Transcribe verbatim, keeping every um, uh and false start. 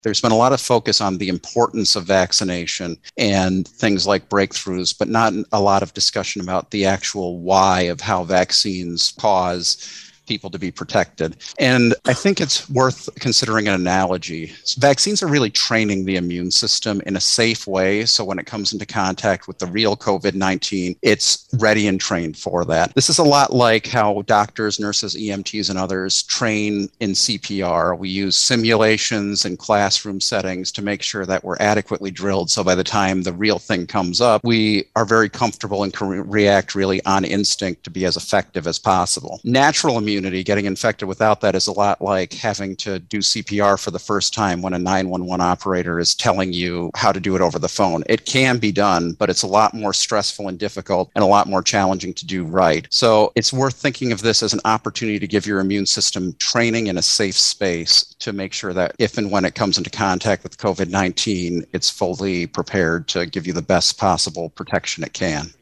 There's been a lot of focus on the importance of vaccination and things like breakthroughs, but not a lot of discussion about the actual why of how vaccines cause people to be protected. And I think it's worth considering an analogy. Vaccines are really training the immune system in a safe way. So when it comes into contact with the real COVID nineteen, it's ready and trained for that. This is a lot like how doctors, nurses, E M Ts, and others train in C P R. We use simulations and classroom settings to make sure that we're adequately drilled. So by the time the real thing comes up, we are very comfortable and can re- react really on instinct to be as effective as possible. Natural immunity, getting infected without that, is a lot like having to do C P R for the first time when a nine one one operator is telling you how to do it over the phone. It can be done, but it's a lot more stressful and difficult and a lot more challenging to do right. So it's worth thinking of this as an opportunity to give your immune system training in a safe space to make sure that if and when it comes into contact with COVID nineteen, it's fully prepared to give you the best possible protection it can.